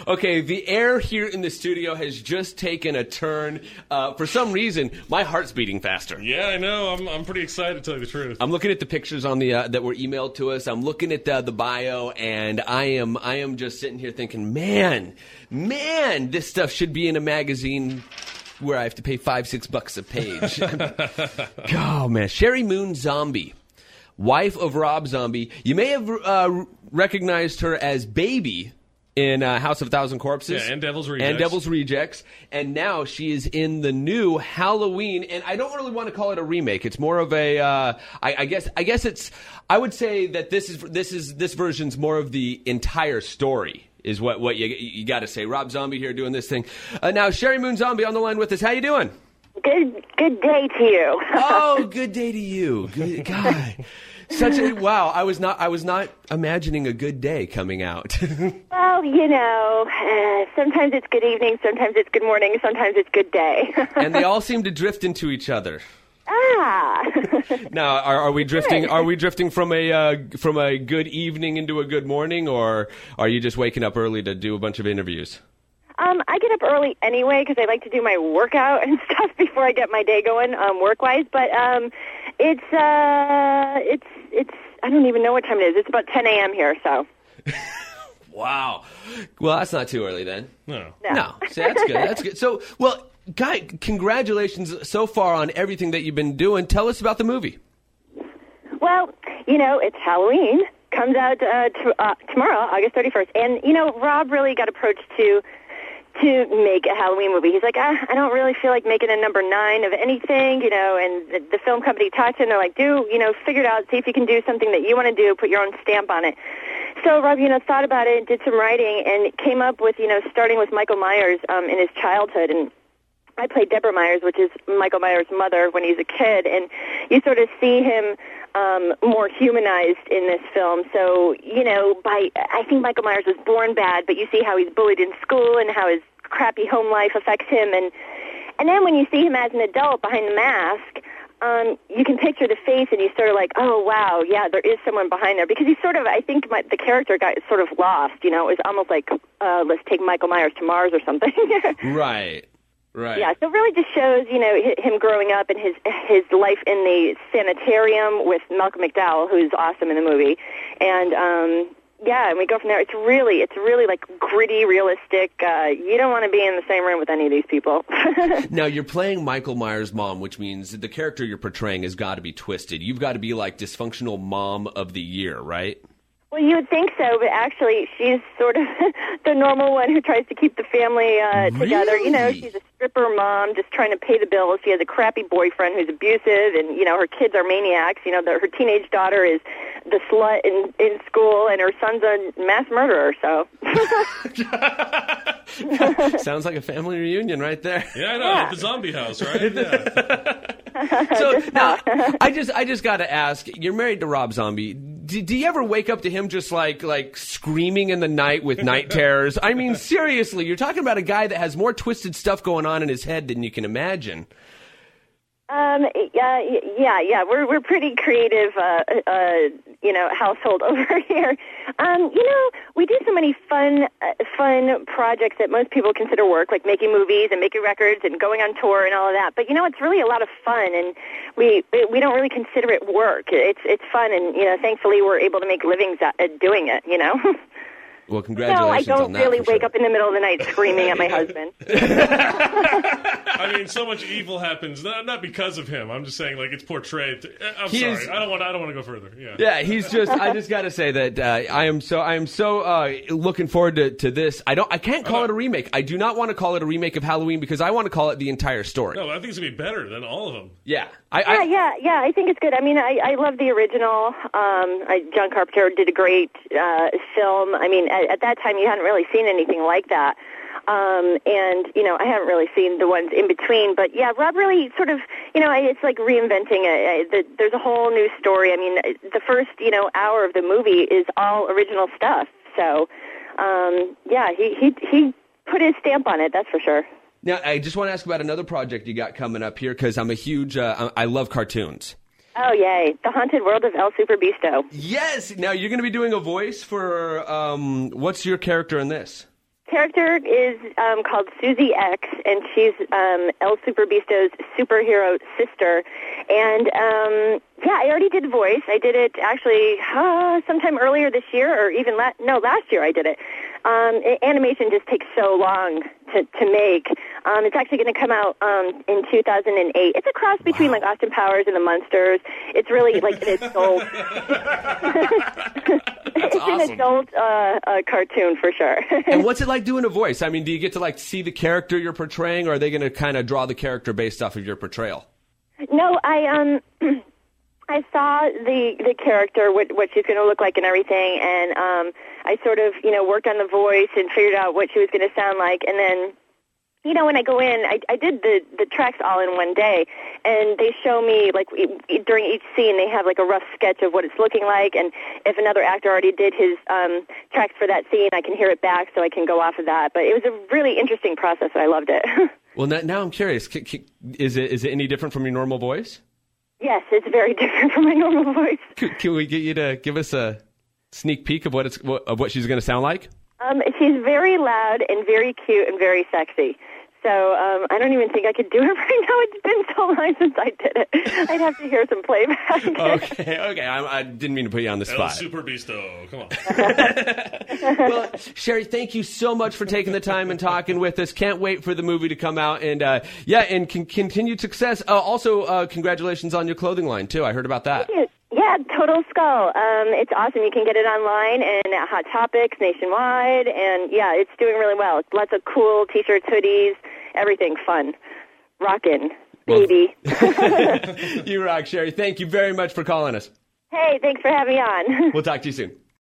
Okay, the air here in the studio has just taken a turn. For some reason, my heart's beating faster. Yeah, I know. I'm pretty excited, to tell you the truth. I'm looking at the pictures on the that were emailed to us. I'm looking at the bio, and I am just sitting here thinking, man, this stuff should be in a magazine where I have to pay $5-6 a page. Oh man, Sheri Moon Zombie, wife of Rob Zombie. You may have recognized her as Baby in House of a Thousand Corpses. Yeah, and Devil's Rejects. And now she is in the new Halloween. And I don't really want to call it a remake. It's more of a, I guess it's, I would say that this version's more of the entire story is what you got to say. Rob Zombie here doing this thing. Now, Sheri Moon Zombie on the line with us. How you doing? Good day to you. Oh, good day to you. Good God. Wow, I was not imagining a good day coming out. Well, sometimes it's good evening, sometimes it's good morning, sometimes it's good day. And they all seem to drift into each other. Ah. Now, are we drifting? Are we drifting from a good evening into a good morning, or are you just waking up early to do a bunch of interviews? I get up early anyway because I like to do my workout and stuff before I get my day going, work-wise. But it's I don't even know what time it is. It's about 10 a.m. here, so. Wow. Well, that's not too early then. No. See, that's good. That's good. So, well, Guy, congratulations so far on everything that you've been doing. Tell us about the movie. Well, it's Halloween. Comes out tomorrow, August 31st. And, Rob really got approached to make a Halloween movie. He's like, I don't really feel like making a number 9 of anything, and the film company talked to him. They're like, figure it out, see if you can do something that you want to do, put your own stamp on it. So Rob, thought about it, did some writing, and came up with, starting with Michael Myers in his childhood. And I played Deborah Myers, which is Michael Myers' mother when he's a kid, and you sort of see him more humanized in this film. So, I think Michael Myers was born bad, but you see how he's bullied in school and how his crappy home life affects him. And then when you see him as an adult behind the mask, you can picture the face and you sort of like, oh, wow, yeah, there is someone behind there. Because he's sort of, I think the character got sort of lost, it was almost like, let's take Michael Myers to Mars or something. Right. Yeah, so it really just shows, him growing up and his life in the sanitarium with Malcolm McDowell, who's awesome in the movie. And, and we go from there. It's really like gritty, realistic. You don't want to be in the same room with any of these people. Now, you're playing Michael Myers' mom, which means the character you're portraying has got to be twisted. You've got to be like dysfunctional mom of the year, right? Well, you would think so, but actually she's sort of the normal one who tries to keep the family together. Really? She's a stripper mom just trying to pay the bills. She has a crappy boyfriend who's abusive, and, her kids are maniacs. Her teenage daughter is the slut in school, and her son's a mass murderer, so. Sounds like a family reunion right there. Yeah, I know. At the zombie house, right? Yeah. So now, I just got to ask. You're married to Rob Zombie. Do you ever wake up to him just like screaming in the night with night terrors? I mean, seriously, you're talking about a guy that has more twisted stuff going on in his head than you can imagine. Yeah. We're pretty creative, household over here. We do so many fun projects that most people consider work, like making movies and making records and going on tour and all of that. But it's really a lot of fun, and we don't really consider it work. It's fun, and thankfully we're able to make livings doing it. Well, congratulations on that. No, I don't really wake up in the middle of the night screaming at my husband. I mean, so much evil happens, not because of him. I'm just saying, like, it's portrayed. I'm sorry. I don't want to go further. Yeah, he's just. I just got to say that I am so looking forward to this. I can't call it a remake. I do not want to call it a remake of Halloween because I want to call it the entire story. No, I think it's gonna be better than all of them. Yeah. I think it's good. I mean, I love the original. John Carpenter did a great film. I mean, at that time, you hadn't really seen anything like that. I haven't really seen the ones in between. But, yeah, Rob really sort of, it's like reinventing it. There's a whole new story. I mean, the first, hour of the movie is all original stuff. So, he put his stamp on it, that's for sure. Now, I just want to ask about another project you got coming up here because I'm a huge, I love cartoons. Oh, yay. The Haunted World of El Super Beasto. Yes. Now, you're going to be doing a voice for, what's your character in this? character is called Susie X, and she's El Superbeasto's superhero sister. And yeah, I already did the voice. I did it actually sometime earlier this year, or even last year I did it. Animation just takes so long to make. It's actually going to come out in 2008. It's a cross between like Austin Powers and the Munsters. It's really like an adult. It's awesome. An adult cartoon for sure. And what's it like doing a voice? I mean, do you get to like see the character you're portraying, or are they going to kind of draw the character based off of your portrayal? No, I saw the character, what she's going to look like and everything, and I sort of, worked on the voice and figured out what she was going to sound like, and then, when I go in, I did the tracks all in one day, and they show me, like, during each scene, they have, like, a rough sketch of what it's looking like, and if another actor already did his tracks for that scene, I can hear it back so I can go off of that, but it was a really interesting process, and I loved it. Well, now I'm curious, is it any different from your normal voice? Yes, it's very different from my normal voice. Can we get you to give us a sneak peek of what she's going to sound like? She's very loud and very cute and very sexy. So I don't even think I could do it right now. It's been so long since I did it. I'd have to hear some playback. Okay. I didn't mean to put you on the spot. El Superbeasto, come on. Well, Sherry, thank you so much for taking the time and talking with us. Can't wait for the movie to come out. And, and continued success. Also, congratulations on your clothing line, too. I heard about that. Thank you. Yeah, Total Skull. It's awesome. You can get it online and at Hot Topics nationwide. And, yeah, it's doing really well. Lots of cool T-shirts, hoodies, everything fun. Rockin', baby. You rock, Sherry. Thank you very much for calling us. Hey, thanks for having me on. We'll talk to you soon.